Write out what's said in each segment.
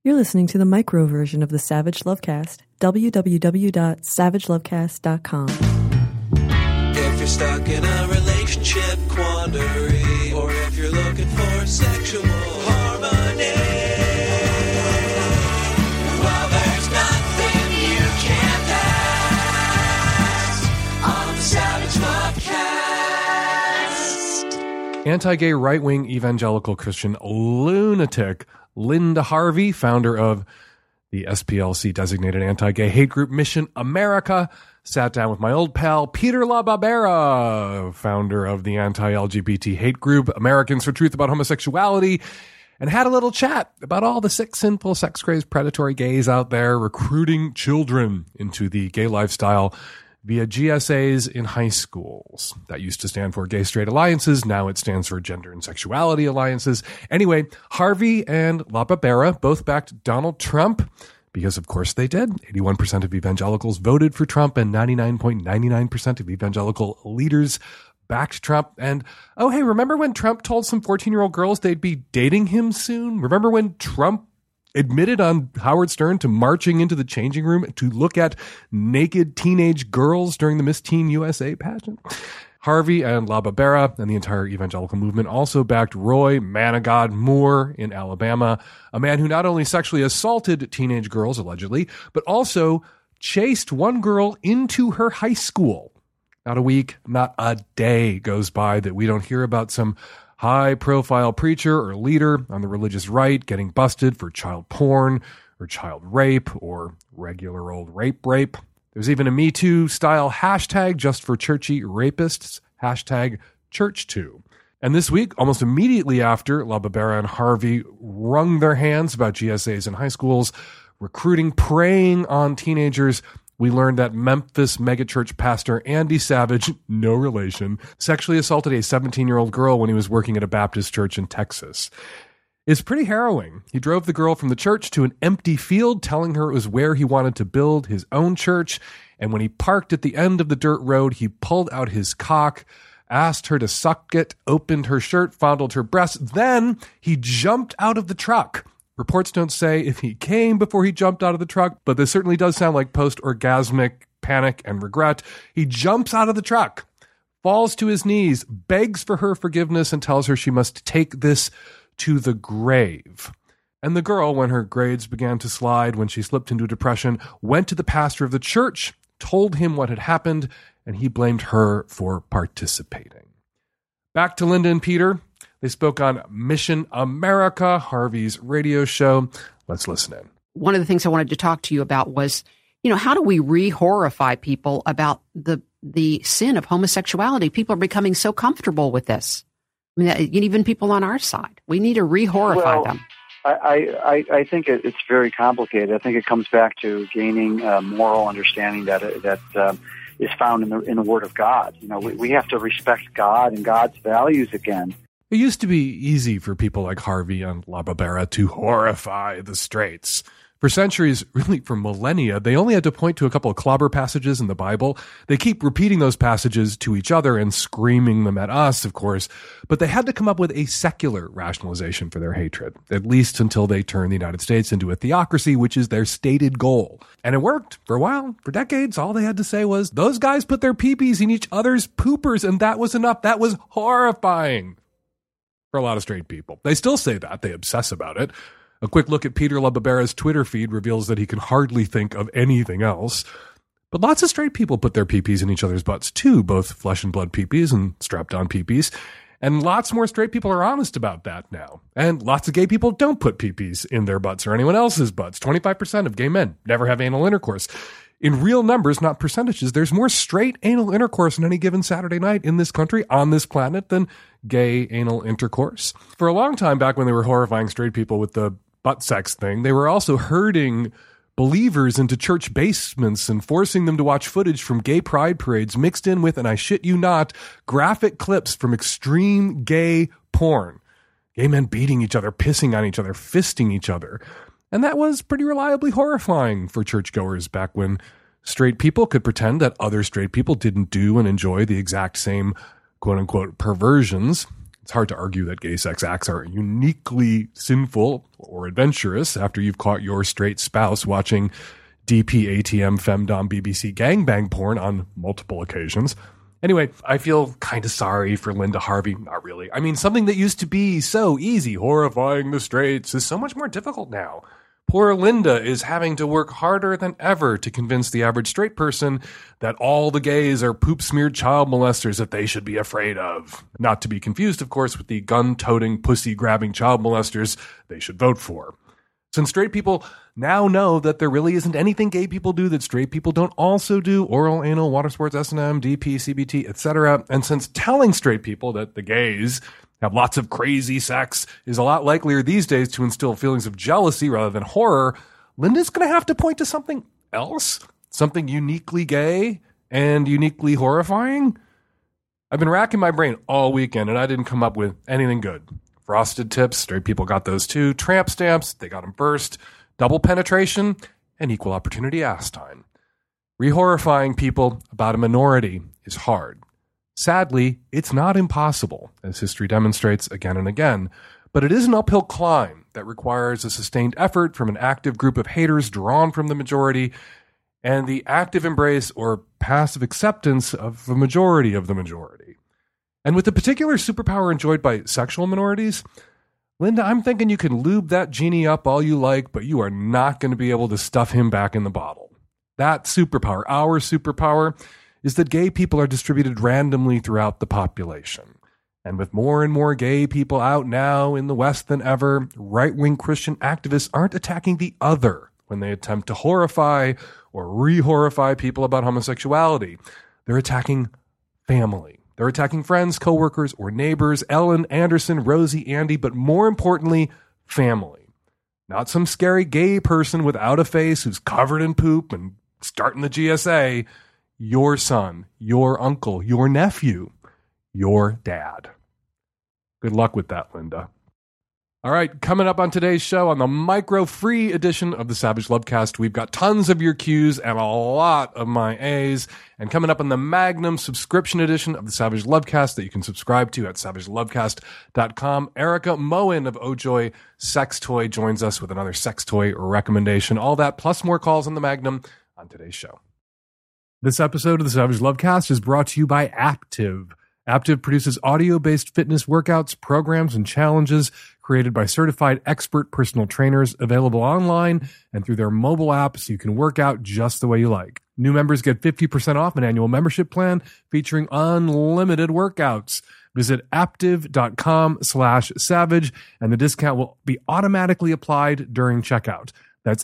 You're listening to the micro version of the Savage Lovecast. www.savagelovecast.com. If you're stuck in a relationship quandary, or if you're looking for sexual harmony, well, there's nothing you can't ask on the Savage Lovecast. Anti-gay right-wing evangelical Christian lunatic Linda Harvey, founder of the SPLC designated anti-gay hate group Mission America, sat down with my old pal Peter LaBarbera, founder of the anti-LGBT hate group Americans for Truth About Homosexuality, and had a little chat about all the sick, sinful, sex-crazed, predatory gays out there recruiting children into the gay lifestyle via GSAs in high schools. That used to stand for Gay Straight Alliances. Now it stands for Gender and Sexuality Alliances. Anyway, Harvey and LaBarbera both backed Donald Trump because, of course, they did. 81% of evangelicals voted for Trump, and 99.99% of evangelical leaders backed Trump. And, oh, hey, remember when Trump told some 14-year-old girls they'd be dating him soon? Remember when Trump admitted on Howard Stern to marching into the changing room to look at naked teenage girls during the Miss Teen USA pageant? Harvey and LaBarbera and the entire evangelical movement also backed Roy Manigod Moore in Alabama, a man who not only sexually assaulted teenage girls, allegedly, but also chased one girl into her high school. Not a week, not a day goes by that we don't hear about some high-profile preacher or leader on the religious right getting busted for child porn or child rape or regular old rape. There's even a Me Too style hashtag just for churchy rapists, hashtag Church2. And this week, almost immediately after LaBarbera and Harvey wrung their hands about GSAs in high schools, recruiting, preying on teenagers, we learned that Memphis megachurch pastor Andy Savage, no relation, sexually assaulted a 17-year-old girl when he was working at a Baptist church in Texas. It's pretty harrowing. He drove the girl from the church to an empty field, telling her it was where he wanted to build his own church. And when he parked at the end of the dirt road, he pulled out his cock, asked her to suck it, opened her shirt, fondled her breasts. Then he jumped out of the truck. Reports don't say if he came before he jumped out of the truck, but this certainly does sound like post-orgasmic panic and regret. He jumps out of the truck, falls to his knees, begs for her forgiveness, and tells her she must take this to the grave. And the girl, when her grades began to slide, when she slipped into depression, went to the pastor of the church, told him what had happened, and he blamed her for participating. Back to Linda and Peter. They spoke on Mission America, Harvey's radio show. Let's listen in. One of the things I wanted to talk to you about was, how do we re-horrify people about the sin of homosexuality? People are becoming so comfortable with this. I mean, even people on our side. We need to re-horrify them. I think it's very complicated. I think it comes back to gaining moral understanding that is found in the Word of God. We have to respect God and God's values again. It used to be easy for people like Harvey and LaBarbera to horrify the straights. For centuries, really for millennia, they only had to point to a couple of clobber passages in the Bible. They keep repeating those passages to each other and screaming them at us, of course, but they had to come up with a secular rationalization for their hatred, at least until they turned the United States into a theocracy, which is their stated goal. And it worked for a while. For decades, all they had to say was, those guys put their peepees in each other's poopers, and that was enough. That was horrifying for a lot of straight people. They still say that. They obsess about it. A quick look at Peter LaBarbera's Twitter feed reveals that he can hardly think of anything else. But lots of straight people put their peepees in each other's butts too, both flesh and blood peepees and strapped-on peepees. And lots more straight people are honest about that now. And lots of gay people don't put peepees in their butts or anyone else's butts. 25% of gay men never have anal intercourse. In real numbers, not percentages, there's more straight anal intercourse on any given Saturday night in this country, on this planet, than gay anal intercourse. For a long time back when they were horrifying straight people with the butt sex thing, they were also herding believers into church basements and forcing them to watch footage from gay pride parades mixed in with, and I shit you not, graphic clips from extreme gay porn. Gay men beating each other, pissing on each other, fisting each other. And that was pretty reliably horrifying for churchgoers back when straight people could pretend that other straight people didn't do and enjoy the exact same quote-unquote perversions. It's hard to argue that gay sex acts are uniquely sinful or adventurous after you've caught your straight spouse watching DP, ATM, Femdom, BBC gangbang porn on multiple occasions. Anyway, I feel kind of sorry for Linda Harvey. Not really. I mean, something that used to be so easy, horrifying the straights, is so much more difficult now. Poor Linda is having to work harder than ever to convince the average straight person that all the gays are poop-smeared child molesters that they should be afraid of. Not to be confused, of course, with the gun-toting, pussy-grabbing child molesters they should vote for. Since straight people now know that there really isn't anything gay people do that straight people don't also do, oral, anal, water sports, S&M, DP, CBT, etc., and since telling straight people that the gays have lots of crazy sex is a lot likelier these days to instill feelings of jealousy rather than horror, Linda's going to have to point to something else, something uniquely gay and uniquely horrifying. I've been racking my brain all weekend, and I didn't come up with anything good. Frosted Tips, straight people got those too. Tramp stamps, they got them first. Double penetration, and equal opportunity ass time. Re-horrifying people about a minority is hard. Sadly, it's not impossible, as history demonstrates again and again, but it is an uphill climb that requires a sustained effort from an active group of haters drawn from the majority and the active embrace or passive acceptance of the majority of the majority. And with the particular superpower enjoyed by sexual minorities, Linda, I'm thinking you can lube that genie up all you like, but you are not going to be able to stuff him back in the bottle. That superpower, our superpower, is that gay people are distributed randomly throughout the population. And with more and more gay people out now in the West than ever, right-wing Christian activists aren't attacking the other when they attempt to horrify or re-horrify people about homosexuality. They're attacking family. They're attacking friends, coworkers, or neighbors, Ellen, Anderson, Rosie, Andy, but more importantly, family. Not some scary gay person without a face who's covered in poop and starting the GSA. Your son, your uncle, your nephew, your dad. Good luck with that, Linda. All right, coming up on today's show, on the micro-free edition of the Savage Lovecast, we've got tons of your Qs and a lot of my As. And coming up on the Magnum subscription edition of the Savage Lovecast that you can subscribe to at savagelovecast.com, Erica Moen of Ojoy Sex Toy joins us with another sex toy recommendation. All that plus more calls on the Magnum on today's show. This episode of the Savage Lovecast is brought to you by Active. Active produces audio-based fitness workouts, programs, and challenges created by certified expert personal trainers, available online and through their mobile app so you can work out just the way you like. New members get 50% off an annual membership plan featuring unlimited workouts. Visit aptive.com/savage and the discount will be automatically applied during checkout. That's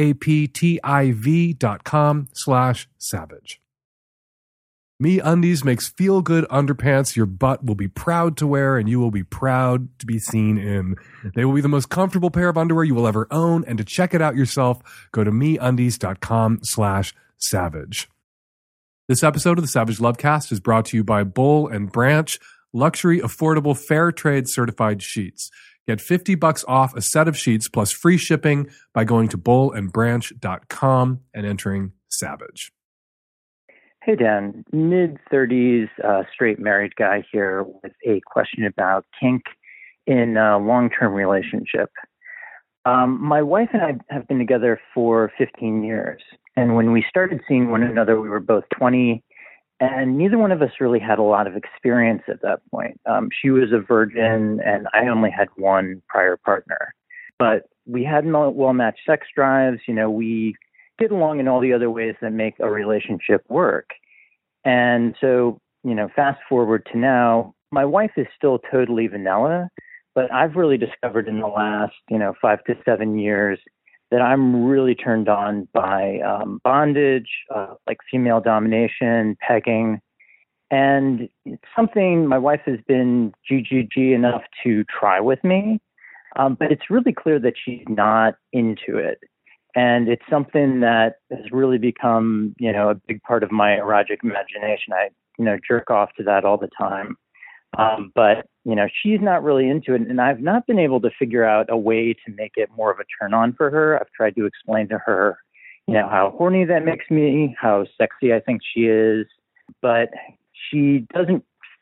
aaptiv.com/savage. MeUndies makes feel-good underpants your butt will be proud to wear and you will be proud to be seen in. They will be the most comfortable pair of underwear you will ever own, and to check it out yourself, go to MeUndies.com/savage. This episode of the Savage Lovecast is brought to you by Boll & Branch, luxury, affordable, fair trade certified sheets. Get $50 off a set of sheets plus free shipping by going to bollandbranch.com and entering SAVAGE. Hey, Dan. Mid-30s, straight married guy here with a question about kink in a long-term relationship. My wife and I have been together for 15 years. And when we started seeing one another, we were both 20, and neither one of us really had a lot of experience at that point. She was a virgin, and I only had one prior partner. But we had well-matched sex drives. You know, we get along in all the other ways that make a relationship work. And so, you know, fast forward to now, my wife is still totally vanilla, but I've really discovered in the last, 5 to 7 years that I'm really turned on by bondage, like female domination, pegging. And it's something my wife has been GGG enough to try with me, but it's really clear that she's not into it. And it's something that has really become, a big part of my erotic imagination. I, jerk off to that all the time. But, she's not really into it. And I've not been able to figure out a way to make it more of a turn on for her. I've tried to explain to her, how horny that makes me, how sexy I think she is. But she doesn't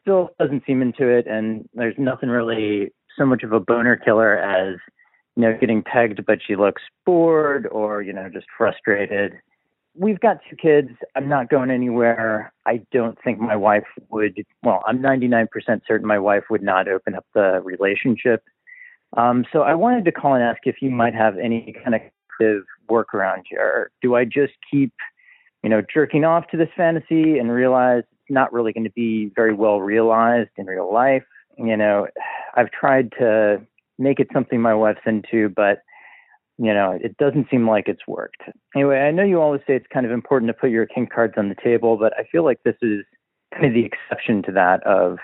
still doesn't seem into it, and there's nothing really so much of a boner killer as, getting pegged, but she looks bored or, just frustrated. We've got 2 kids. I'm not going anywhere. I don't think my wife would, I'm 99% certain my wife would not open up the relationship. So I wanted to call and ask if you might have any kind of creative workaround here. Do I just keep, jerking off to this fantasy and realize it's not really going to be very well realized in real life? I've tried to make it something my wife's into, but, it doesn't seem like it's worked. Anyway, I know you always say it's kind of important to put your kink cards on the table, but I feel like this is kind of the exception to that of,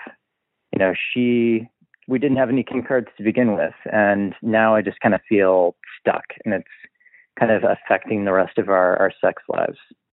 we didn't have any kink cards to begin with, and now I just kind of feel stuck, and it's kind of affecting the rest of our sex lives.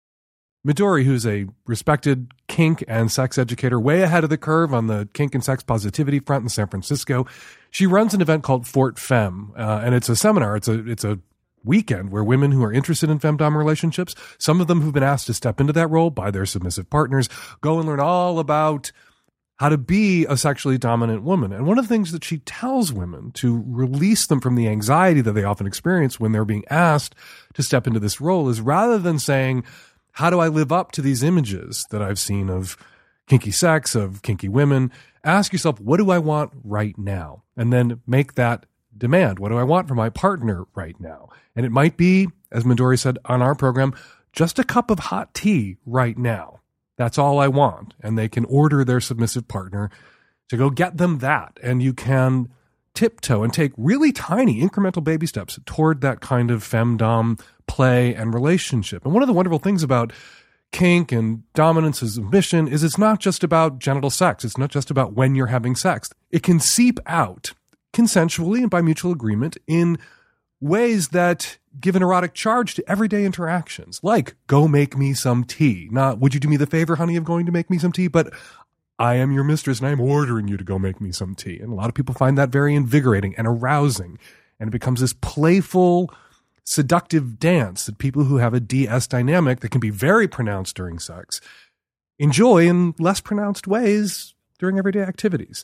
Midori, who's a respected kink and sex educator, way ahead of the curve on the kink and sex positivity front in San Francisco. She runs an event called Fort Femme, and it's a seminar. It's a weekend where women who are interested in femdom relationships, some of them who've been asked to step into that role by their submissive partners, go and learn all about how to be a sexually dominant woman. And one of the things that she tells women to release them from the anxiety that they often experience when they're being asked to step into this role is, rather than saying, how do I live up to these images that I've seen of kinky sex, of kinky women? Ask yourself, what do I want right now? And then make that demand. What do I want from my partner right now? And it might be, as Midori said on our program, just a cup of hot tea right now. That's all I want. And they can order their submissive partner to go get them that. And you can tiptoe and take really tiny incremental baby steps toward that kind of femdom play and relationship. And one of the wonderful things about kink and dominance and submission is it's not just about genital sex. It's not just about when you're having sex. It can seep out consensually and by mutual agreement in ways that give an erotic charge to everyday interactions, like go make me some tea. Not, would you do me the favor, honey, of going to make me some tea? But I am your mistress and I'm ordering you to go make me some tea. And a lot of people find that very invigorating and arousing. And it becomes this playful, seductive dance that people who have a DS dynamic that can be very pronounced during sex enjoy in less pronounced ways during everyday activities.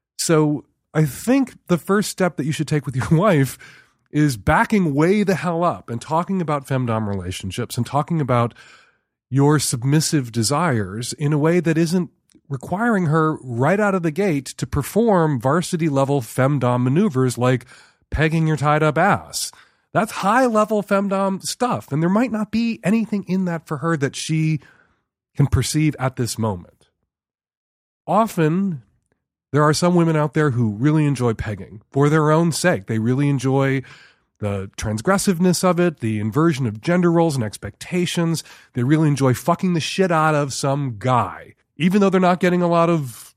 So I think the first step that you should take with your wife is backing way the hell up and talking about femdom relationships and talking about your submissive desires in a way that isn't requiring her right out of the gate to perform varsity level femdom maneuvers like pegging your tied up ass. That's high level femdom stuff. And there might not be anything in that for her that she can perceive at this moment. Often there are some women out there who really enjoy pegging for their own sake. They really enjoy the transgressiveness of it, the inversion of gender roles and expectations. They really enjoy fucking the shit out of some guy, even though they're not getting a lot of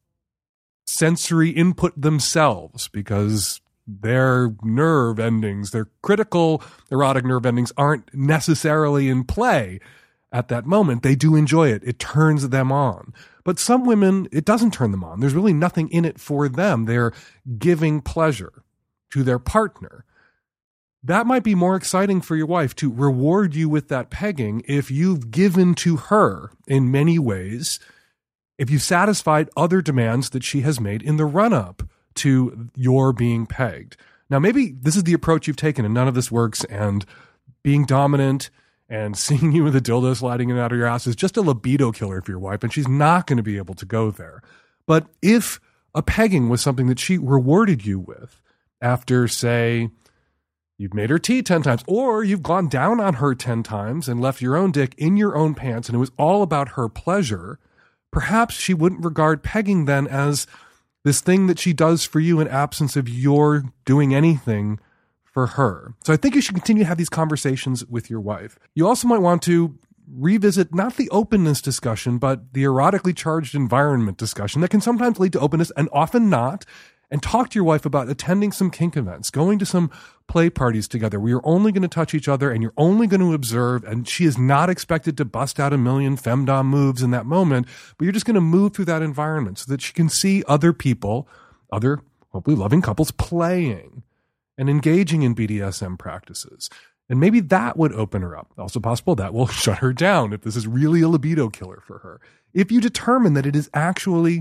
sensory input themselves, because their nerve endings, their critical erotic nerve endings, aren't necessarily in play at that moment. They do enjoy it. It turns them on. But some women, it doesn't turn them on. There's really nothing in it for them. They're giving pleasure to their partner. That might be more exciting for your wife to reward you with that pegging if you've given to her in many ways, if you've satisfied other demands that she has made in the run-up to your being pegged. Now, maybe this is the approach you've taken and none of this works, and being dominant and seeing you with a dildo sliding in and out of your ass is just a libido killer for your wife, and she's not going to be able to go there. But if a pegging was something that she rewarded you with after, say, you've made her tea 10 times, or you've gone down on her 10 times and left your own dick in your own pants, and it was all about her pleasure, perhaps she wouldn't regard pegging then as this thing that she does for you in absence of your doing anything for her. So I think you should continue to have these conversations with your wife. You also might want to revisit not the openness discussion, but the erotically charged environment discussion that can sometimes lead to openness and often not. And talk to your wife about attending some kink events, going to some play parties together where you're only going to touch each other and you're only going to observe, and she is not expected to bust out a million femdom moves in that moment, but you're just going to move through that environment so that she can see other people, other hopefully loving couples playing and engaging in BDSM practices. And maybe that would open her up. Also possible that will shut her down if this is really a libido killer for her. If you determine that it is actually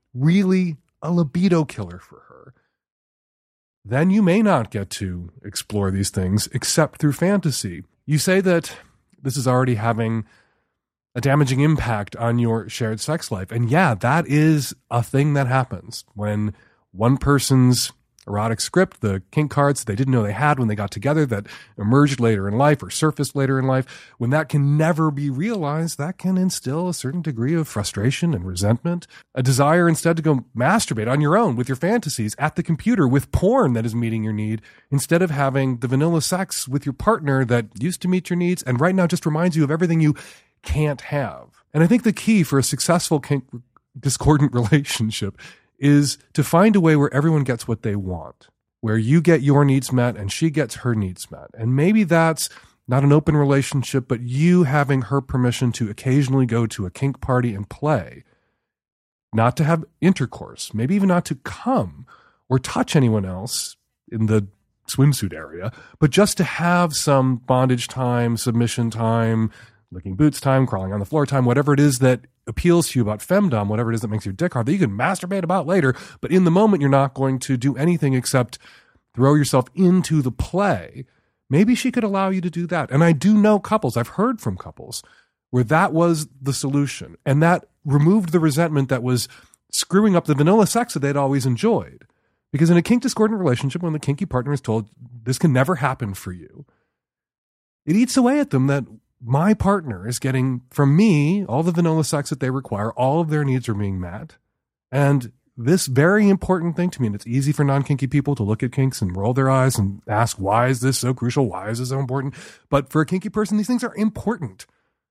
really a libido killer for her, then you may not get to explore these things except through fantasy. You say that this is already having a damaging impact on your shared sex life. And yeah, that is a thing that happens when one person's erotic script, the kink cards they didn't know they had when they got together, that emerged later in life or surfaced later in life, when that can never be realized, that can instill a certain degree of frustration and resentment, a desire instead to go masturbate on your own with your fantasies at the computer with porn that is meeting your need, instead of having the vanilla sex with your partner that used to meet your needs and right now just reminds you of everything you can't have. And I think the key for a successful kink discordant relationship is to find a way where everyone gets what they want, where you get your needs met and she gets her needs met. And maybe that's not an open relationship, but you having her permission to occasionally go to a kink party and play, not to have intercourse, maybe even not to come or touch anyone else in the swimsuit area, but just to have some bondage time, submission time, licking boots time, crawling on the floor time, whatever it is that appeals to you about femdom, whatever it is that makes your dick hard, that you can masturbate about later, but in the moment you're not going to do anything except throw yourself into the play. Maybe she could allow you to do that. And I do know couples, I've heard from couples, where that was the solution. And that removed the resentment that was screwing up the vanilla sex that they'd always enjoyed. Because in a kink discordant relationship, when the kinky partner is told, this can never happen for you, it eats away at them that my partner is getting from me all the vanilla sex that they require, all of their needs are being met. And this very important thing to me, and it's easy for non-kinky people to look at kinks and roll their eyes and ask, why is this so crucial? Why is this so important? But for a kinky person, these things are important.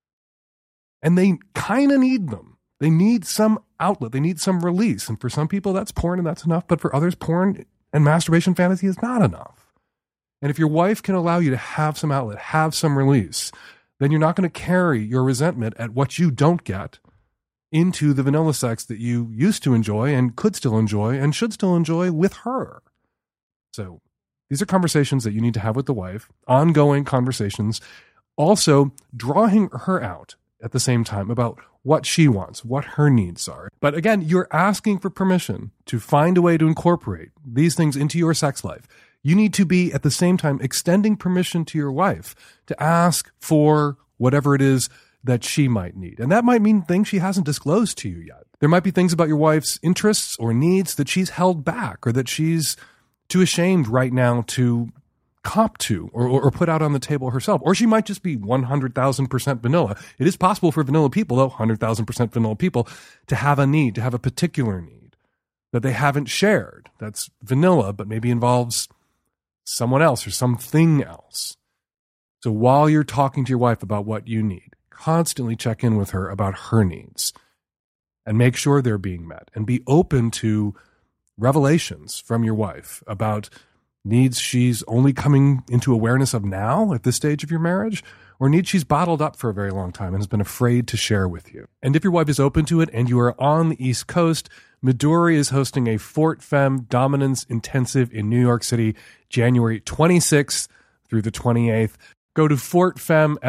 And they kind of need them. They need some outlet. They need some release. And for some people, that's porn and that's enough. But for others, porn and masturbation fantasy is not enough. And if your wife can allow you to have some outlet, have some release, then you're not going to carry your resentment at what you don't get into the vanilla sex that you used to enjoy and could still enjoy and should still enjoy with her. So these are conversations that you need to have with the wife, ongoing conversations, also drawing her out at the same time about what she wants, what her needs are. But again, you're asking for permission to find a way to incorporate these things into your sex life. You need to be, at the same time, extending permission to your wife to ask for whatever it is that she might need. And that might mean things she hasn't disclosed to you yet. There might be things about your wife's interests or needs that she's held back or that she's too ashamed right now to cop to or put out on the table herself. Or she might just be 100,000% vanilla. It is possible for vanilla people, though, 100,000% vanilla people, to have a need, to have a particular need that they haven't shared. That's vanilla, but maybe involves someone else or something else. So while you're talking to your wife about what you need, constantly check in with her about her needs and make sure they're being met, and be open to revelations from your wife about needs she's only coming into awareness of now at this stage of your marriage, or needs she's bottled up for a very long time and has been afraid to share with you. And if your wife is open to it and you are on the East Coast, Midori is hosting a Fort Femme Dominance Intensive in New York City, January 26th through the 28th. Go to fortfemme,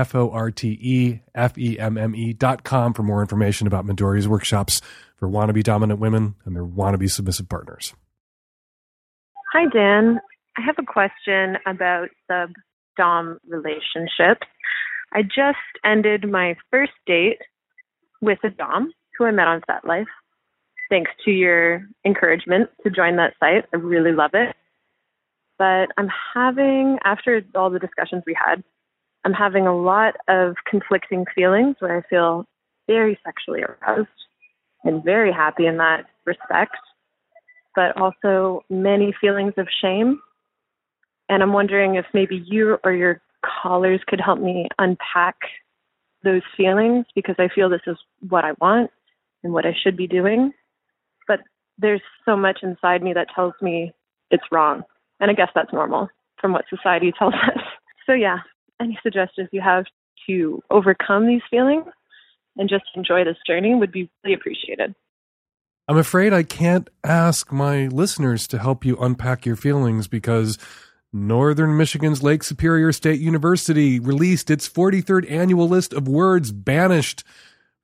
FORTEFEMME.com for more information about Midori's workshops for wannabe dominant women and their wannabe submissive partners. Hi, Dan. I have a question about sub-dom relationships. I just ended my first date with a dom who I met on FetLife. Thanks to your encouragement to join that site. I really love it. But I'm having, after all the discussions we had, I'm having a lot of conflicting feelings where I feel very sexually aroused and very happy in that respect, but also many feelings of shame. And I'm wondering if maybe you or your callers could help me unpack those feelings, because I feel this is what I want and what I should be doing. But there's so much inside me that tells me it's wrong. And I guess that's normal from what society tells us. So yeah, any suggestions you have to overcome these feelings and just enjoy this journey would be really appreciated. I'm afraid I can't ask my listeners to help you unpack your feelings, because Northern Michigan's Lake Superior State University released its 43rd annual list of words banished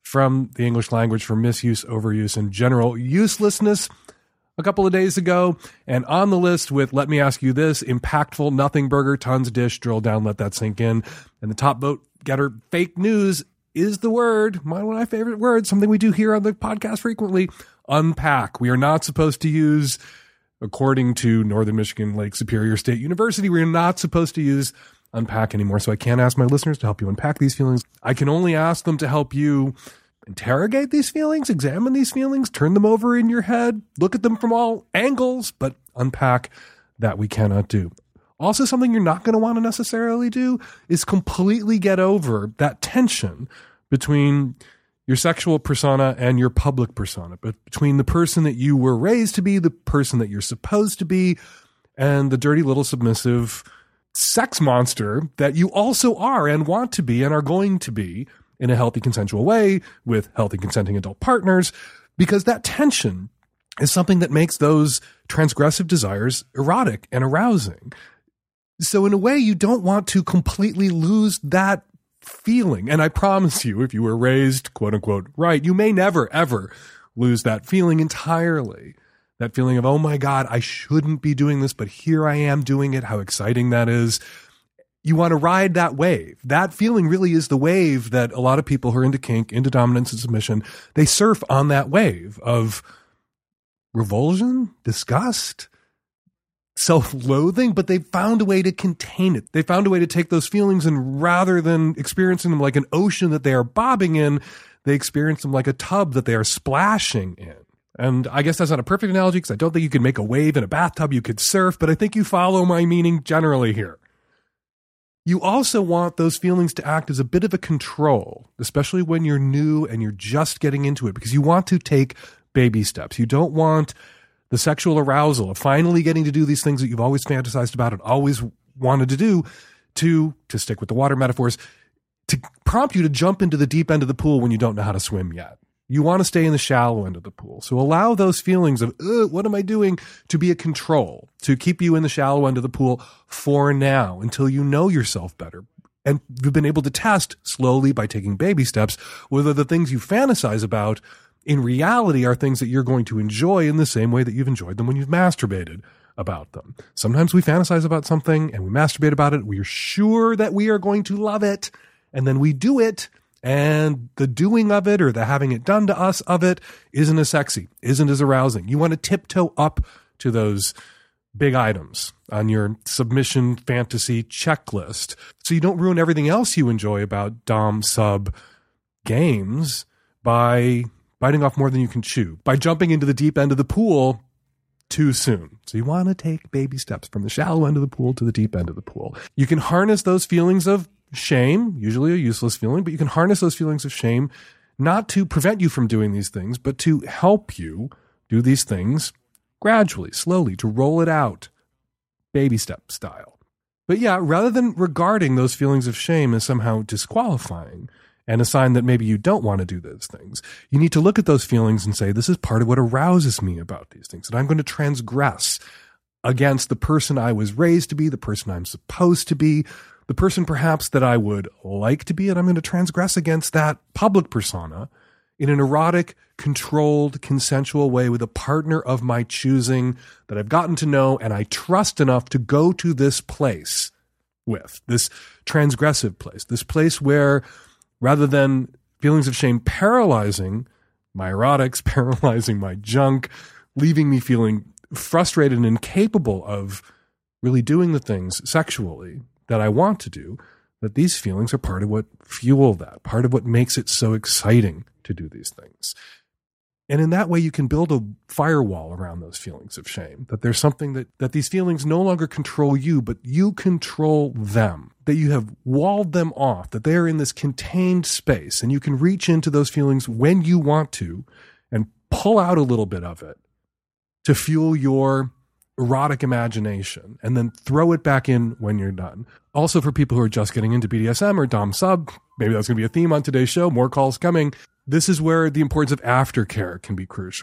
from the English language for misuse, overuse, and general uselessness a couple of days ago. And on the list with Let Me Ask You This, impactful, nothing burger, tons dish, drill down, let that sink in. And the top vote getter, fake news, is the word, one of my favorite words, something we do here on the podcast frequently, unpack. We are not supposed to use, according to Northern Michigan Lake Superior State University, we are not supposed to use unpack anymore. So I can't ask my listeners to help you unpack these feelings. I can only ask them to help you interrogate these feelings, examine these feelings, turn them over in your head, look at them from all angles, but unpack, that we cannot do. Also, something you're not going to want to necessarily do is completely get over that tension between your sexual persona and your public persona, but between the person that you were raised to be, the person that you're supposed to be, and the dirty little submissive sex monster that you also are and want to be and are going to be in a healthy, consensual way with healthy, consenting adult partners, because that tension is something that makes those transgressive desires erotic and arousing. So in a way, you don't want to completely lose that feeling. And I promise you, if you were raised, quote unquote, right, you may never, ever lose that feeling entirely. That feeling of, oh my God, I shouldn't be doing this, but here I am doing it. How exciting that is. You want to ride that wave. That feeling really is the wave that a lot of people who are into kink, into dominance and submission, they surf on that wave of revulsion, disgust, self-loathing, but they found a way to contain it. They found a way to take those feelings, and rather than experiencing them like an ocean that they are bobbing in, they experience them like a tub that they are splashing in. And I guess that's not a perfect analogy, because I don't think you can make a wave in a bathtub you could surf, but I think you follow my meaning generally here. You also want those feelings to act as a bit of a control, especially when you're new and you're just getting into it, because you want to take baby steps. You don't want the sexual arousal of finally getting to do these things that you've always fantasized about and always wanted to do, to stick with the water metaphors, to prompt you to jump into the deep end of the pool when you don't know how to swim yet. You want to stay in the shallow end of the pool. So allow those feelings of, what am I doing, to be a control, to keep you in the shallow end of the pool for now until you know yourself better. And you've been able to test slowly by taking baby steps whether the things you fantasize about in reality are things that you're going to enjoy in the same way that you've enjoyed them when you've masturbated about them. Sometimes we fantasize about something and we masturbate about it. We are sure that we are going to love it, and then we do it. And the doing of it, or the having it done to us of it, isn't as sexy, isn't as arousing. You want to tiptoe up to those big items on your submission fantasy checklist, so you don't ruin everything else you enjoy about dom sub games by biting off more than you can chew, by jumping into the deep end of the pool too soon. So you want to take baby steps from the shallow end of the pool to the deep end of the pool. You can harness those feelings of shame, usually a useless feeling, but you can harness those feelings of shame not to prevent you from doing these things, but to help you do these things gradually, slowly, to roll it out, baby step style. But yeah, rather than regarding those feelings of shame as somehow disqualifying and a sign that maybe you don't want to do those things, you need to look at those feelings and say, this is part of what arouses me about these things, that I'm going to transgress against the person I was raised to be, the person I'm supposed to be, the person perhaps that I would like to be, and I'm going to transgress against that public persona in an erotic, controlled, consensual way with a partner of my choosing that I've gotten to know and I trust enough to go to this place with, this transgressive place, this place where rather than feelings of shame paralyzing my erotics, paralyzing my junk, leaving me feeling frustrated and incapable of really doing the things sexually that I want to do, that these feelings are part of what fuel that, part of what makes it so exciting to do these things. And in that way, you can build a firewall around those feelings of shame, that there's something that these feelings no longer control you, but you control them, that you have walled them off, that they're in this contained space, and you can reach into those feelings when you want to and pull out a little bit of it to fuel your erotic imagination, and then throw it back in when you're done. Also, for people who are just getting into BDSM or dom sub, maybe that's going to be a theme on today's show, more calls coming. This is where the importance of aftercare can be crucial.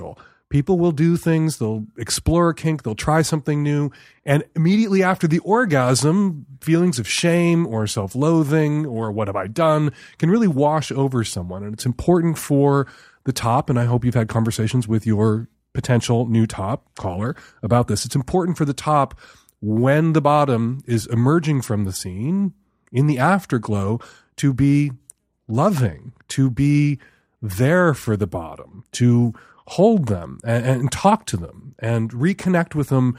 People will do things, they'll explore a kink, they'll try something new, and immediately after the orgasm, feelings of shame or self-loathing or what have I done can really wash over someone. And it's important for the top, and I hope you've had conversations with your potential new top caller about this. It's important for the top, when the bottom is emerging from the scene in the afterglow, to be loving, to be there for the bottom, to hold them and talk to them and reconnect with them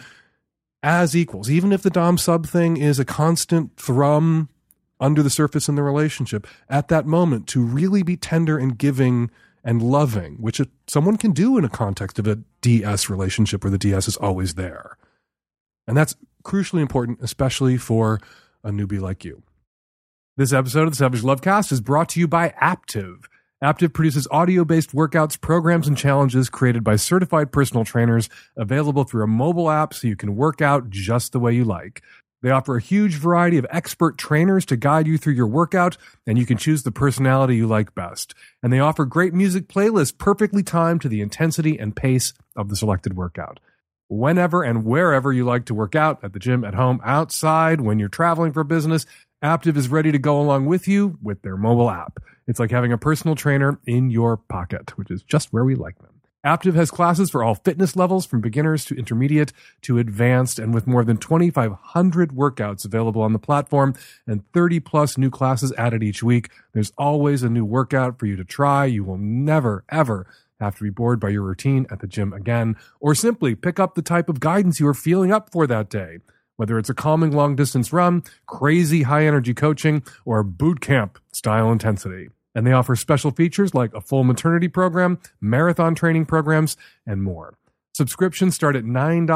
as equals. Even if the dom sub thing is a constant thrum under the surface in the relationship, at that moment to really be tender and giving and loving, which someone can do in a context of a DS relationship where the DS is always there. And that's crucially important, especially for a newbie like you. This episode of the Savage Lovecast is brought to you by Aptiv. Aptiv produces audio-based workouts, programs, and challenges created by certified personal trainers, available through a mobile app so you can work out just the way you like. They offer a huge variety of expert trainers to guide you through your workout, and you can choose the personality you like best. And they offer great music playlists perfectly timed to the intensity and pace of the selected workout. Whenever and wherever you like to work out, at the gym, at home, outside, when you're traveling for business, Aptiv is ready to go along with you with their mobile app. It's like having a personal trainer in your pocket, which is just where we like them. Aptiv has classes for all fitness levels, from beginners to intermediate to advanced, and with more than 2,500 workouts available on the platform and 30-plus new classes added each week, there's always a new workout for you to try. You will never, ever have to be bored by your routine at the gym again, or simply pick up the type of guidance you are feeling up for that day. Whether it's a calming long-distance run, crazy high-energy coaching, or boot camp style intensity. And they offer special features like a full maternity program, marathon training programs, and more. Subscriptions start at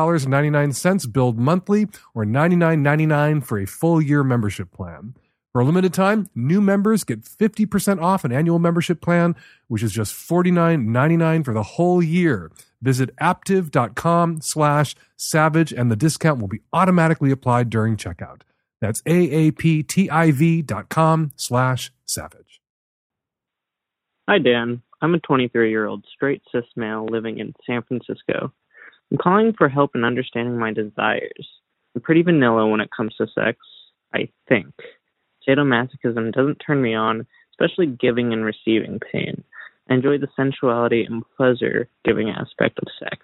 $9.99 billed monthly, or $99.99 for a full-year membership plan. For a limited time, new members get 50% off an annual membership plan, which is just $49.99 for the whole year. Visit aptiv.com/savage, and the discount will be automatically applied during checkout. That's aaptiv.com/savage. Hi, Dan. I'm a 23-year-old straight cis male living in San Francisco. I'm calling for help in understanding my desires. I'm pretty vanilla when it comes to sex, I think. Sadomasochism doesn't turn me on, especially giving and receiving pain. I enjoy the sensuality and pleasure-giving aspect of sex.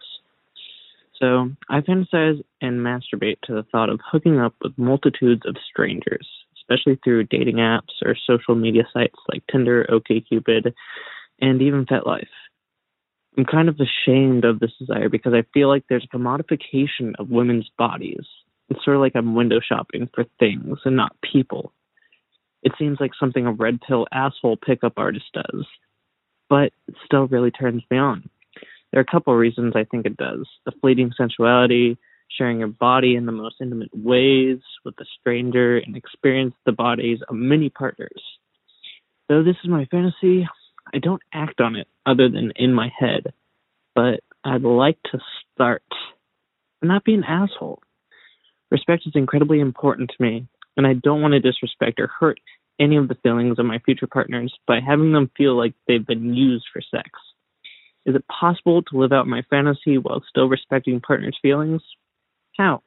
So I fantasize and masturbate to the thought of hooking up with multitudes of strangers, especially through dating apps or social media sites like Tinder, OkCupid, and even FetLife. I'm kind of ashamed of this desire because I feel like there's a commodification of women's bodies. It's sort of like I'm window shopping for things and not people. It seems like something a red pill asshole pickup artist does, but it still really turns me on. There are a couple of reasons I think it does. The fleeting sensuality, sharing your body in the most intimate ways with a stranger, and experience the bodies of many partners. Though this is my fantasy, I don't act on it other than in my head, but I'd like to start and not be an asshole. Respect is incredibly important to me, and I don't want to disrespect or hurt any of the feelings of my future partners by having them feel like they've been used for sex. Is it possible to live out my fantasy while still respecting partners' feelings? How?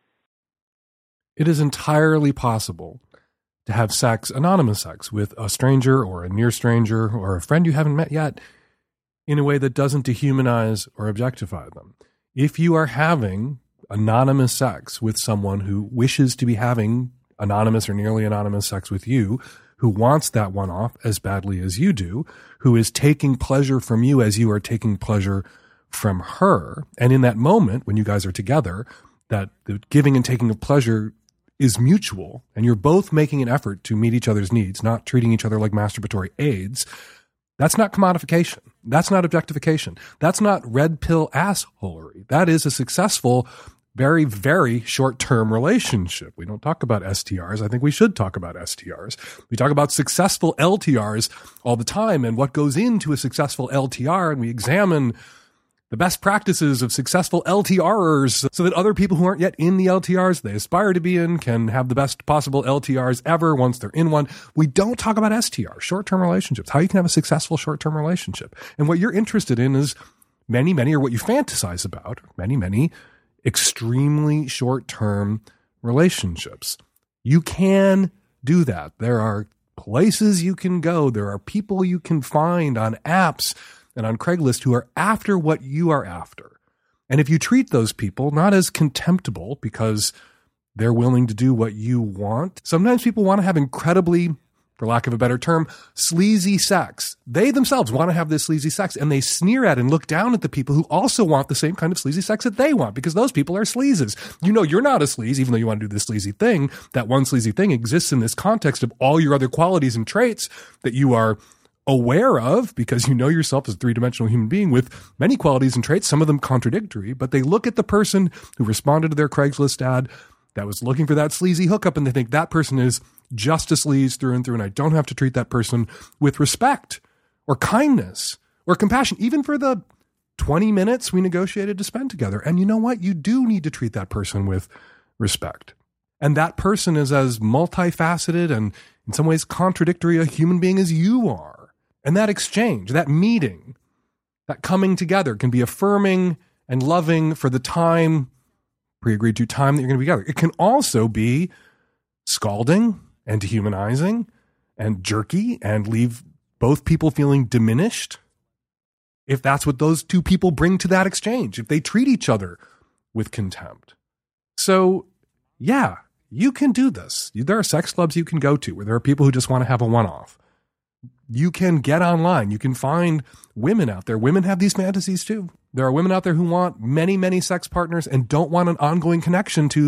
It is entirely possible to have sex, anonymous sex, with a stranger or a near stranger or a friend you haven't met yet in a way that doesn't dehumanize or objectify them. If you are having anonymous sex with someone who wishes to be having anonymous or nearly anonymous sex with you, who wants that one off as badly as you do, who is taking pleasure from you as you are taking pleasure from her, and in that moment when you guys are together, that the giving and taking of pleasure is mutual, and you're both making an effort to meet each other's needs, not treating each other like masturbatory aids, that's not commodification. That's not objectification. That's not red pill assholery. That is a successful, very, very short-term relationship. We don't talk about STRs. I think we should talk about STRs. We talk about successful LTRs all the time and what goes into a successful LTR, and we examine the best practices of successful LTRers so that other people who aren't yet in the LTRs they aspire to be in can have the best possible LTRs ever once they're in one. We don't talk about STR, short-term relationships, how you can have a successful short-term relationship. And what you're interested in is Many are what you fantasize about. Many extremely short-term relationships. You can do that. There are places you can go. There are people you can find on apps and on Craigslist who are after what you are after. And if you treat those people not as contemptible because they're willing to do what you want, sometimes people want to have incredibly, for lack of a better term, sleazy sex. They themselves want to have this sleazy sex, and they sneer at and look down at the people who also want the same kind of sleazy sex that they want, because those people are sleazes. You know you're not a sleaze, even though you want to do this sleazy thing. That one sleazy thing exists in this context of all your other qualities and traits that you are aware of, because you know yourself as a three-dimensional human being with many qualities and traits, some of them contradictory, but they look at the person who responded to their Craigslist ad that was looking for that sleazy hookup, and they think that person is just a sleaze through and through, and I don't have to treat that person with respect or kindness or compassion, even for the 20 minutes we negotiated to spend together. And you know what? You do need to treat that person with respect. And that person is as multifaceted and in some ways contradictory a human being as you are. And that exchange, that meeting, that coming together can be affirming and loving for the time, pre-agreed to time that you're going to be together. It can also be scalding and dehumanizing and jerky and leave both people feeling diminished if that's what those two people bring to that exchange, if they treat each other with contempt. So, yeah, you can do this. There are sex clubs you can go to where there are people who just want to have a one-off. You can get online. You can find women out there. Women have these fantasies too. There are women out there who want many sex partners and don't want an ongoing connection to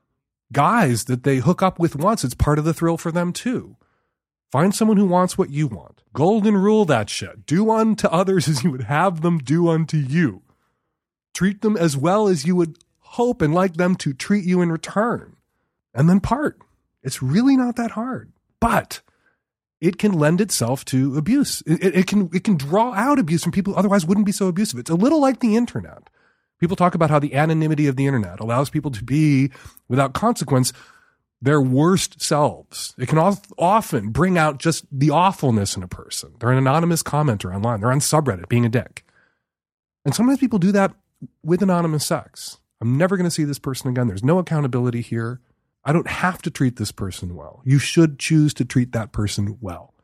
guys that they hook up with once. It's part of the thrill for them too. Find someone who wants what you want. Golden rule that shit. Do unto others as you would have them do unto you. Treat them as well as you would hope and like them to treat you in return. And then part. It's really not that hard. But it can lend itself to abuse. It can draw out abuse from people who otherwise wouldn't be so abusive. It's a little like the internet. People talk about how the anonymity of the internet allows people to be, without consequence, their worst selves. It can often bring out just the awfulness in a person. They're an anonymous commenter online. They're on subreddit being a dick. And sometimes people do that with anonymous sex. I'm never going to see this person again. There's no accountability here. I don't have to treat this person well. You should choose to treat that person well.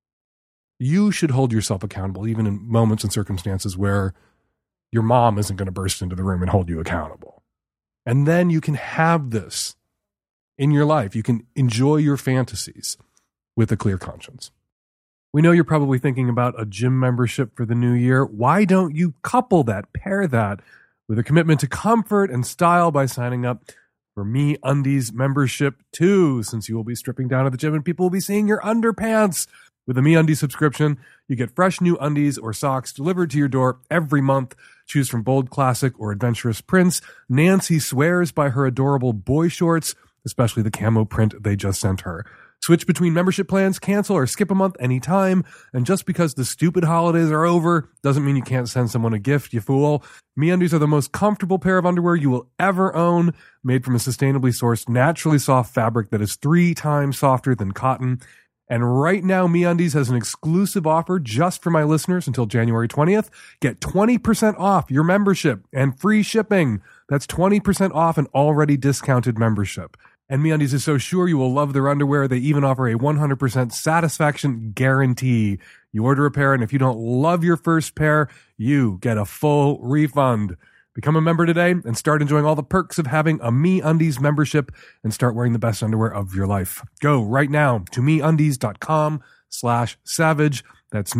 You should hold yourself accountable, even in moments and circumstances where your mom isn't going to burst into the room and hold you accountable. And then you can have this in your life. You can enjoy your fantasies with a clear conscience. We know you're probably thinking about a gym membership for the new year. Why don't you couple that, pair that with a commitment to comfort and style by signing up for MeUndies membership too, since you will be stripping down at the gym and people will be seeing your underpants. With a MeUndies subscription, you get fresh new undies or socks delivered to your door every month. Choose from bold classic or adventurous prints. Nancy swears by her adorable boy shorts, especially the camo print they just sent her. Switch between membership plans, cancel or skip a month anytime. And just because the stupid holidays are over doesn't mean you can't send someone a gift, you fool. MeUndies are the most comfortable pair of underwear you will ever own, made from a sustainably sourced, naturally soft fabric that is 3 times softer than cotton. And right now, MeUndies has an exclusive offer just for my listeners until January 20th. Get 20% off your membership and free shipping. That's 20% off an already discounted membership. And MeUndies is so sure you will love their underwear, they even offer a 100% satisfaction guarantee. You order a pair, and if you don't love your first pair, you get a full refund. Become a member today and start enjoying all the perks of having a MeUndies membership and start wearing the best underwear of your life. Go right now to MeUndies.com/savage. That's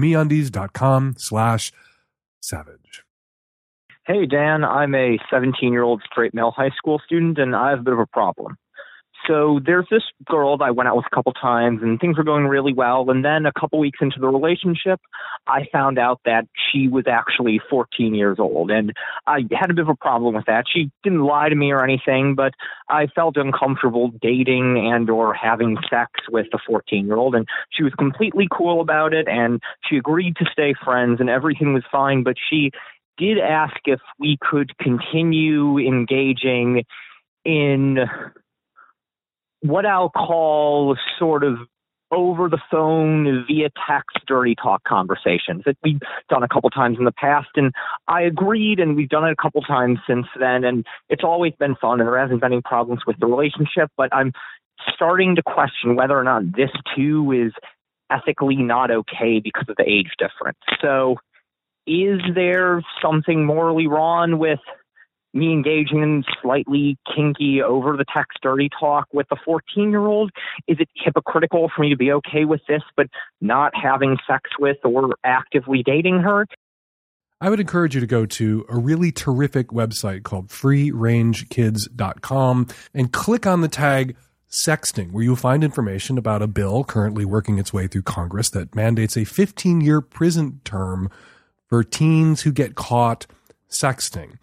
MeUndies.com/savage. Hey, Dan, I'm a 17-year-old straight male high school student, and I have a bit of a problem. So there's this girl that I went out with a couple times, and things were going really well. And then a couple weeks into the relationship, I found out that she was actually 14 years old. And I had a bit of a problem with that. She didn't lie to me or anything, but I felt uncomfortable dating and or having sex with a 14-year-old. And she was completely cool about it, and she agreed to stay friends, and everything was fine. But she did ask if we could continue engaging in what I'll call sort of over the phone, via text, dirty talk conversations that we've done a couple times in the past. And I agreed, and we've done it a couple times since then. And it's always been fun, and there hasn't been any problems with the relationship. But I'm starting to question whether or not this, too, is ethically not okay because of the age difference. So is there something morally wrong with me engaging in slightly kinky over-the-text dirty talk with a 14-year-old? Is it hypocritical for me to be okay with this but not having sex with or actively dating her? I would encourage you to go to a really terrific website called freerangekids.com and click on the tag sexting, where you'll find information about a bill currently working its way through Congress that mandates a 15-year prison term for teens who get caught sexting.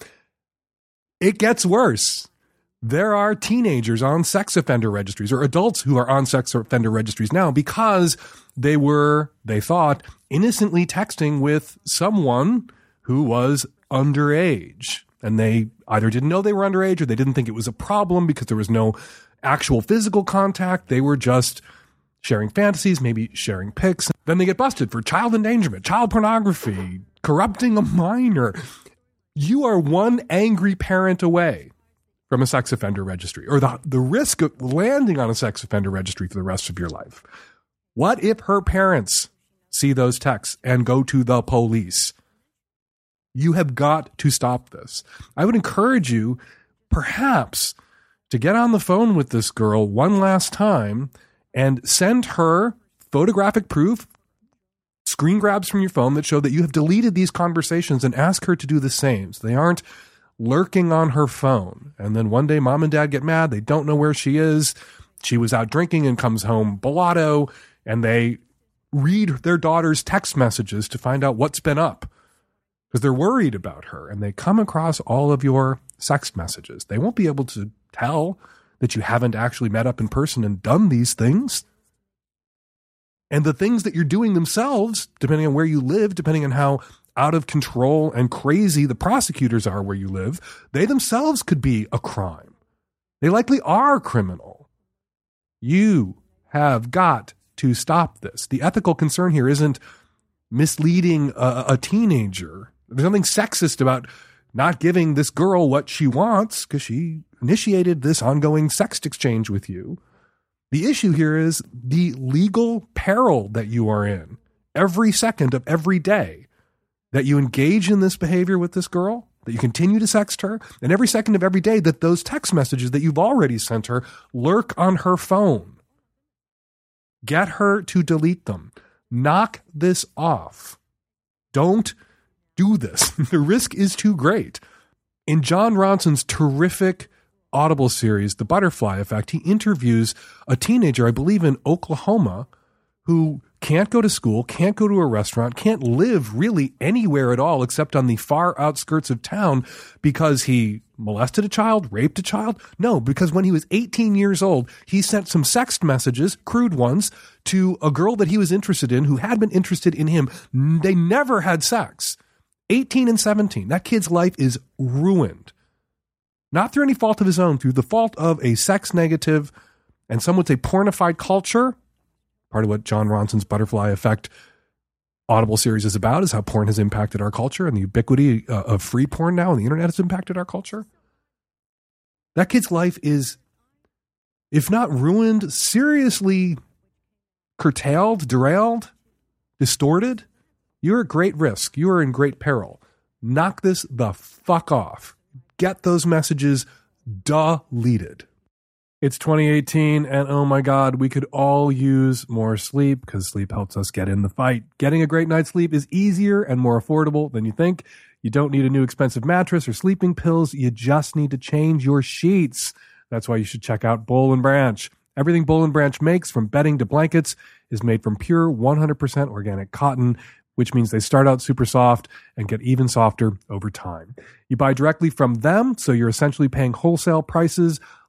It gets worse. There are teenagers on sex offender registries, or adults who are on sex offender registries now because they thought, innocently texting with someone who was underage. And they either didn't know they were underage, or they didn't think it was a problem because there was no actual physical contact. They were just sharing fantasies, maybe sharing pics. Then they get busted for child endangerment, child pornography, corrupting a minor. You are one angry parent away from a sex offender registry, or the risk of landing on a sex offender registry for the rest of your life. What if her parents see those texts and go to the police? You have got to stop this. I would encourage you, perhaps, to get on the phone with this girl one last time and send her photographic proof, screen grabs from your phone that show that you have deleted these conversations, and ask her to do the same, so they aren't lurking on her phone. And then one day mom and dad get mad. They don't know where she is. She was out drinking and comes home balado, and they read their daughter's text messages to find out what's been up because they're worried about her, and they come across all of your text messages. They won't be able to tell that you haven't actually met up in person and done these things. And the things that you're doing themselves, depending on where you live, depending on how out of control and crazy the prosecutors are where you live, they themselves could be a crime. They likely are criminal. You have got to stop this. The ethical concern here isn't misleading a teenager. There's nothing sexist about not giving this girl what she wants because she initiated this ongoing sex exchange with you. The issue here is the legal peril that you are in every second of every day that you engage in this behavior with this girl, that you continue to sext her, and every second of every day that those text messages that you've already sent her lurk on her phone. Get her to delete them. Knock this off. Don't do this. The risk is too great. In John Ronson's terrific Audible series, The Butterfly Effect, he interviews a teenager, I believe in Oklahoma, who can't go to school, can't go to a restaurant, can't live really anywhere at all except on the far outskirts of town because he molested a child, raped a child? No, because when he was 18 years old, he sent some sext messages, crude ones, to a girl that he was interested in who had been interested in him. They never had sex. 18 and 17. That kid's life is ruined. Not through any fault of his own, through the fault of a sex negative, and some would say pornified culture. Part of what John Ronson's Butterfly Effect Audible series is about is how porn has impacted our culture, and the ubiquity of free porn now on the internet has impacted our culture. That kid's life is, if not ruined, seriously curtailed, derailed, distorted. You're at great risk. You are in great peril. Knock this the fuck off. Get those messages deleted. It's 2018, and oh my God, we could all use more sleep because sleep helps us get in the fight. Getting a great night's sleep is easier and more affordable than you think. You don't need a new expensive mattress or sleeping pills. You just need to change your sheets. That's why you should check out Boll & Branch. Everything Boll & Branch makes, from bedding to blankets, is made from pure 100% organic cotton, which means they start out super soft and get even softer over time. You buy directly from them, so you're essentially paying wholesale prices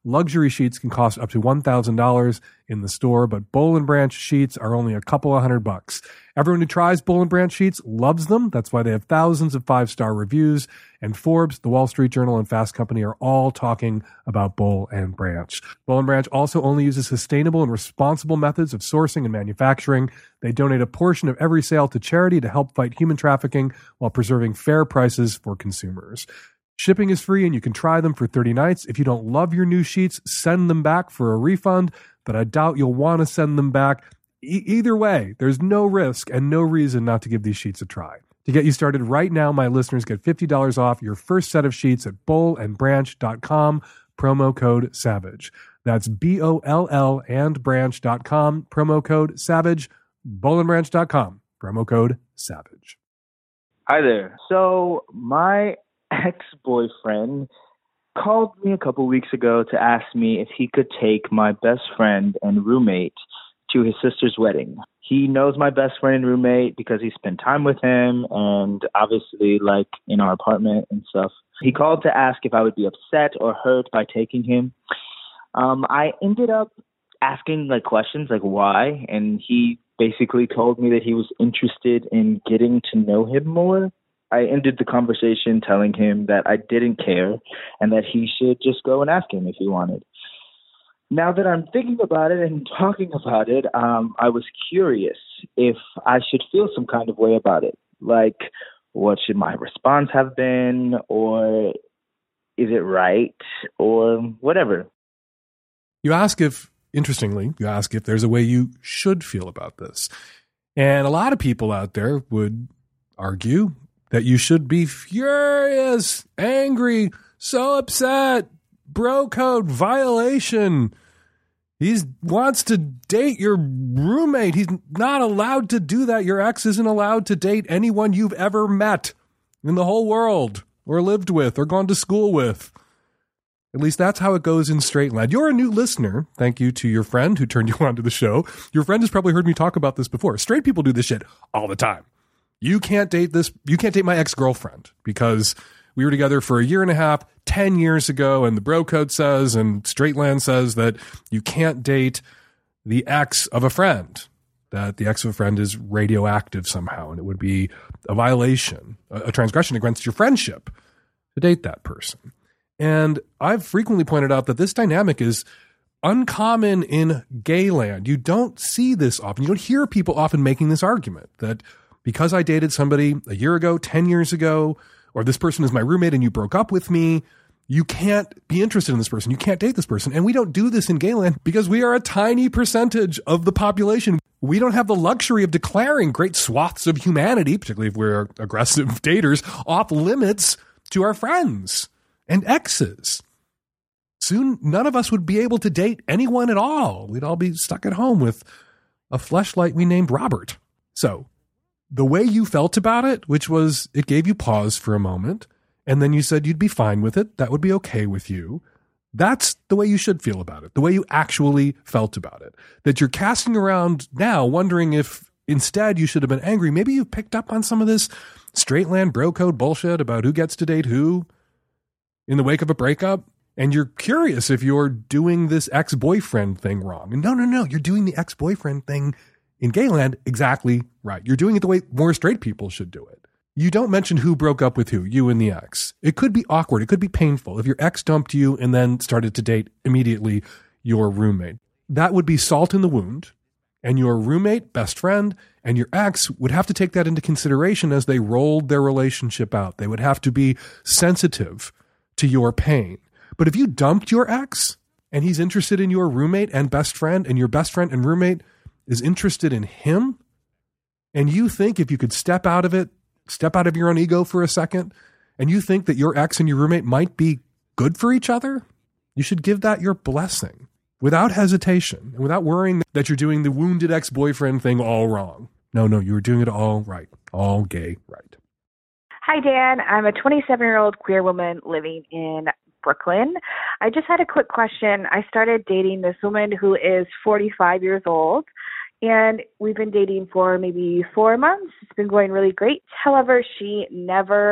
Luxury sheets can cost up to $1,000 in the store, but Boll & Branch sheets are only a couple of $100. Everyone who tries Boll & Branch sheets loves them. That's why they have thousands of 5-star reviews. And Forbes, the Wall Street Journal, and Fast Company are all talking about Boll & Branch. Boll & Branch also only uses sustainable and responsible methods of sourcing and manufacturing. They donate a portion of every sale to charity to help fight human trafficking while preserving fair prices for consumers. Shipping is free and you can try them for 30 nights. If you don't love your new sheets, send them back for a refund, but I doubt you'll want to send them back. Either way, there's no risk and no reason not to give these sheets a try. To get you started right now, my listeners get $50 off your first set of sheets at bollandbranch.com, promo code SAVAGE. That's BOLL and branch.com, promo code SAVAGE, bollandbranch.com, promo code SAVAGE. Hi there. So my ex-boyfriend called me a couple weeks ago to ask me if he could take my best friend and roommate to his sister's wedding. He knows my best friend and roommate because he spent time with him and obviously like in our apartment and stuff. He called to ask if I would be upset or hurt by taking him. I ended up asking like questions like why, and he basically told me that he was interested in getting to know him more. I ended the conversation telling him that I didn't care and that he should just go and ask him if he wanted. Now that I'm thinking about it and talking about it, I was curious if I should feel some kind of way about it. Like, what should my response have been? Or is it right? Or whatever. Interestingly, you ask if there's a way you should feel about this. And a lot of people out there would argue that you should be furious, angry, so upset, bro code violation. He wants to date your roommate. He's not allowed to do that. Your ex isn't allowed to date anyone you've ever met in the whole world or lived with or gone to school with. At least that's how it goes in Straight Land. You're a new listener. Thank you to your friend who turned you on to the show. Your friend has probably heard me talk about this before. Straight people do this shit all the time. You can't date my ex-girlfriend because we were together for a year and a half, 10 years ago, and the bro code says, and Straight Land says that you can't date the ex of a friend, that the ex of a friend is radioactive somehow, and it would be a violation, a transgression against your friendship to date that person. And I've frequently pointed out that this dynamic is uncommon in gay land. You don't see this often. You don't hear people often making this argument that because I dated somebody a year ago, 10 years ago, or this person is my roommate and you broke up with me, you can't be interested in this person. You can't date this person. And we don't do this in gay land because we are a tiny percentage of the population. We don't have the luxury of declaring great swaths of humanity, particularly if we're aggressive daters, off limits to our friends and exes. Soon, none of us would be able to date anyone at all. We'd all be stuck at home with a fleshlight we named Robert. So, the way you felt about it, which was it gave you pause for a moment, and then you said you'd be fine with it, that would be okay with you, that's the way you should feel about it, the way you actually felt about it. That you're casting around now wondering if instead you should have been angry. Maybe you've picked up on some of this Straight Land bro code bullshit about who gets to date who in the wake of a breakup, and you're curious if you're doing this ex-boyfriend thing wrong. And no, you're doing the ex-boyfriend thing in gay land exactly right. You're doing it the way more straight people should do it. You don't mention who broke up with who, you and the ex. It could be awkward. It could be painful if your ex dumped you and then started to date immediately your roommate. That would be salt in the wound, and your roommate, best friend, and your ex would have to take that into consideration as they rolled their relationship out. They would have to be sensitive to your pain. But if you dumped your ex and he's interested in your roommate and best friend, and your best friend and roommate is interested in him, and you think if you could step out of your own ego for a second, and you think that your ex and your roommate might be good for each other, you should give that your blessing without hesitation and without worrying that you're doing the wounded ex-boyfriend thing all wrong. No, you were doing it all right, all gay right. Hi, Dan. I'm a 27-year-old queer woman living in Brooklyn. I just had a quick question. I started dating this woman who is 45 years old, and we've been dating for maybe 4 months. It's been going really great. However, she never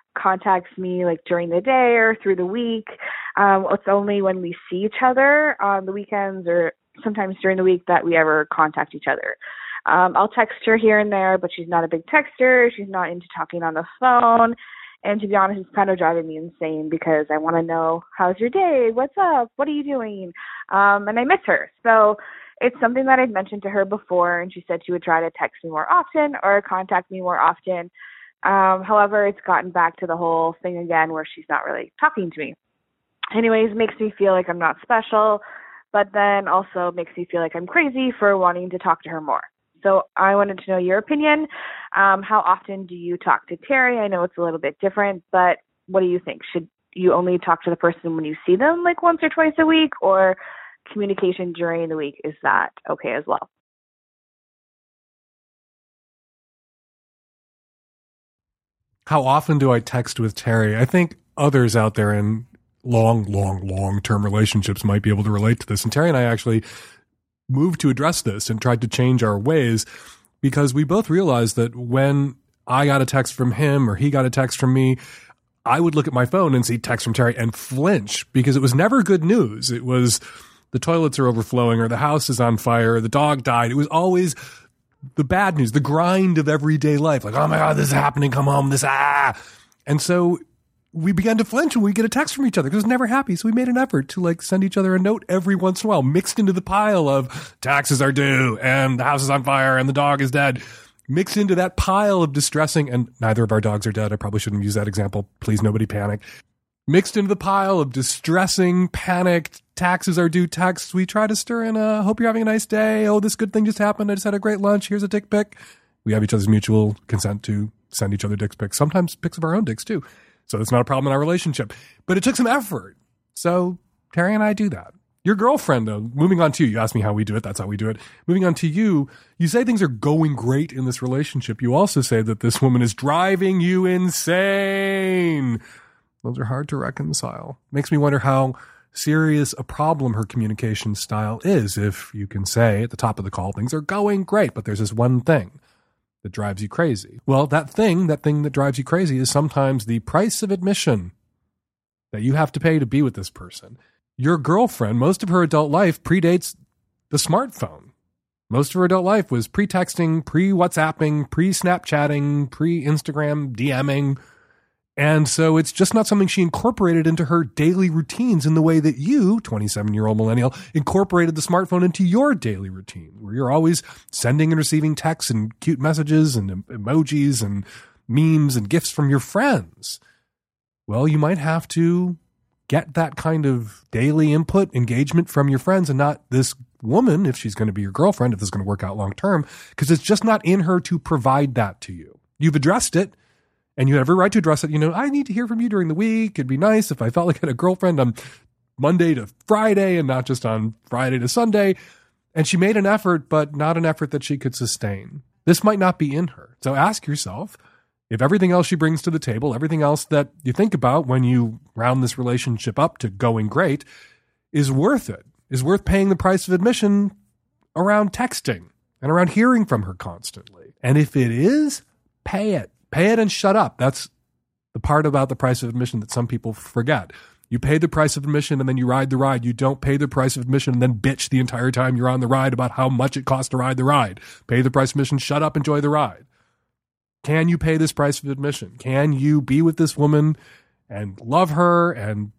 contacts me like during the day or through the week. It's only when we see each other on the weekends or sometimes during the week that we ever contact each other. I'll text her here and there, but she's not a big texter. She's not into talking on the phone. And to be honest, it's kind of driving me insane because I want to know, how's your day? What's up? What are you doing? And I miss her. So it's something that I'd mentioned to her before, and she said she would try to text me more often or contact me more often. However, it's gotten back to the whole thing again where she's not really talking to me. Anyways, makes me feel like I'm not special, but then also makes me feel like I'm crazy for wanting to talk to her more. So I wanted to know your opinion. How often do you talk to Terry? I know it's a little bit different, but what do you think? Should you only talk to the person when you see them like once or twice a week, or communication during the week, is that okay as well? How often do I text with Terry? I think others out there in long-term relationships might be able to relate to this. And Terry and I actually moved to address this and tried to change our ways because we both realized that when I got a text from him or he got a text from me, I would look at my phone and see text from Terry and flinch because it was never good news. It was the toilets are overflowing or the house is on fire or the dog died. It was always the bad news, the grind of everyday life. Like, oh my God, this is happening. Come home. And so we began to flinch when we get a text from each other because it was never happy. So we made an effort to like send each other a note every once in a while, mixed into the pile of taxes are due and the house is on fire and the dog is dead, mixed into that pile of distressing, and neither of our dogs are dead. I probably shouldn't use that example. Please, nobody panic. Mixed into the pile of distressing, panicked, taxes are due texts. We try to stir in a, hope you're having a nice day. Oh, this good thing just happened. I just had a great lunch. Here's a dick pic. We have each other's mutual consent to send each other dick pics. Sometimes pics of our own dicks too. So it's not a problem in our relationship. But it took some effort. So Terry and I do that. Your girlfriend, though, moving on to you. You asked me how we do it. That's how we do it. Moving on to you, you say things are going great in this relationship. You also say that this woman is driving you insane. Those are hard to reconcile. Makes me wonder how serious a problem her communication style is. If you can say at the top of the call, things are going great, but there's this one thing that drives you crazy. Well, that thing that drives you crazy is sometimes the price of admission that you have to pay to be with this person. Your girlfriend, most of her adult life predates the smartphone. Most of her adult life was pre-texting, pre-WhatsApping, pre-Snapchatting, pre-Instagram, DMing. And so it's just not something she incorporated into her daily routines in the way that you, 27-year-old millennial, incorporated the smartphone into your daily routine, where you're always sending and receiving texts and cute messages and emojis and memes and gifts from your friends. Well, you might have to get that kind of daily input, engagement from your friends and not this woman, if she's going to be your girlfriend, if this is going to work out long term, because it's just not in her to provide that to you. You've addressed it. And you have every right to address it. You know, I need to hear from you during the week. It'd be nice if I felt like I had a girlfriend on Monday to Friday and not just on Friday to Sunday. And she made an effort, but not an effort that she could sustain. This might not be in her. So ask yourself if everything else she brings to the table, everything else that you think about when you round this relationship up to going great, is worth it, is worth paying the price of admission around texting and around hearing from her constantly. And if it is, pay it. Pay it and shut up. That's the part about the price of admission that some people forget. You pay the price of admission and then you ride the ride. You don't pay the price of admission and then bitch the entire time you're on the ride about how much it costs to ride the ride. Pay the price of admission, shut up, enjoy the ride. Can you pay this price of admission? Can you be with this woman and love her and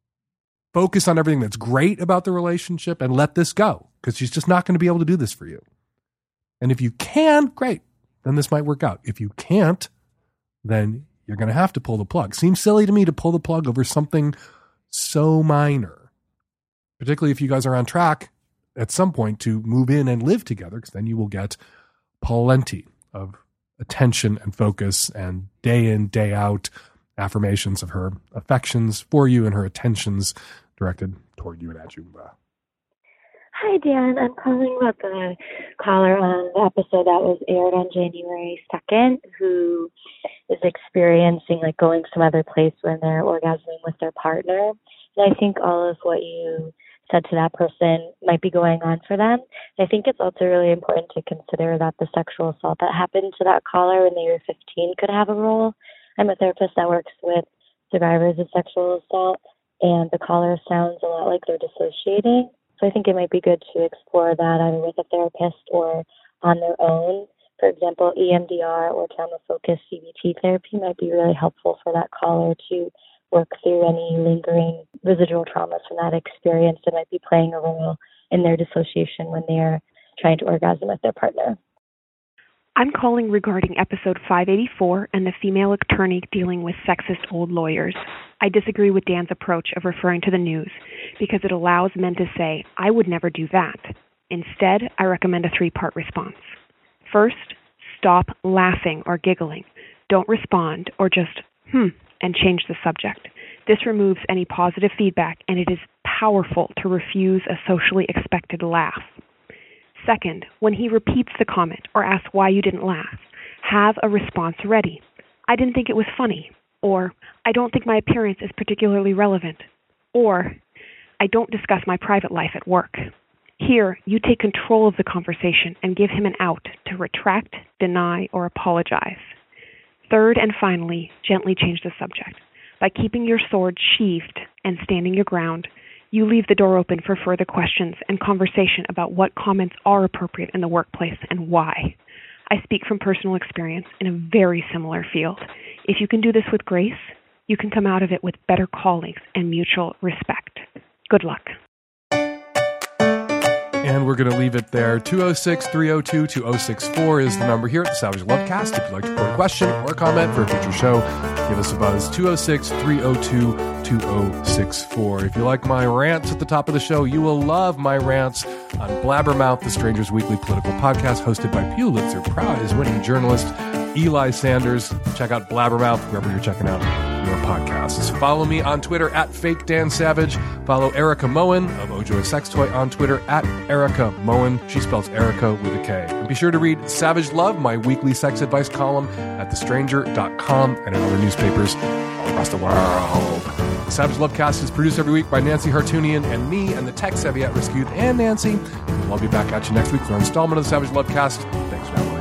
focus on everything that's great about the relationship and let this go? Because she's just not going to be able to do this for you. And if you can, great. Then this might work out. If you can't, then you're going to have to pull the plug. Seems silly to me to pull the plug over something so minor, particularly if you guys are on track at some point to move in and live together, because then you will get plenty of attention and focus and day in, day out affirmations of her affections for you and her attentions directed toward you and at you. Hi, Dan. I'm calling about the caller on the episode that was aired on January 2nd who is experiencing like going some other place when they're orgasming with their partner. And I think all of what you said to that person might be going on for them. I think it's also really important to consider that the sexual assault that happened to that caller when they were 15 could have a role. I'm a therapist that works with survivors of sexual assault, and the caller sounds a lot like they're dissociating. So I think it might be good to explore that either with a therapist or on their own. For example, EMDR or trauma-focused CBT therapy might be really helpful for that caller to work through any lingering residual traumas from that experience that might be playing a role in their dissociation when they're trying to orgasm with their partner. I'm calling regarding episode 584 and the female attorney dealing with sexist old lawyers. I disagree with Dan's approach of referring to the news because it allows men to say, I would never do that. Instead, I recommend a 3-part response. First, stop laughing or giggling. Don't respond or just, and change the subject. This removes any positive feedback, and it is powerful to refuse a socially expected laugh. Second, when he repeats the comment or asks why you didn't laugh, have a response ready. I didn't think it was funny. Or, I don't think my appearance is particularly relevant. Or, I don't discuss my private life at work. Here, you take control of the conversation and give him an out to retract, deny, or apologize. Third and finally, gently change the subject. By keeping your sword sheathed and standing your ground, you leave the door open for further questions and conversation about what comments are appropriate in the workplace and why. I speak from personal experience in a very similar field. If you can do this with grace, you can come out of it with better colleagues and mutual respect. Good luck. And we're going to leave it there. 206-302-2064 is the number here at the Savage Lovecast. If you'd like to report a question or a comment for a future show, give us a buzz. 206-302-2064. If you like my rants at the top of the show, you will love my rants on Blabbermouth, the Stranger's Weekly political podcast hosted by Pulitzer Prize-winning journalist Eli Sanders. Check out Blabbermouth wherever you're checking out your podcasts. Follow me on Twitter at FakeDanSavage. Follow Erica Moen of Ojo a Sex Toy on Twitter at Erica Moen. She spells Erica with a K. And be sure to read Savage Love, my weekly sex advice column at thestranger.com and in other newspapers all across the world. The Savage Lovecast is produced every week by Nancy Hartunian and me and the tech-savvy at-risk youth and Nancy. I'll be back at you next week for an installment of the Savage Lovecast. Thanks for having me.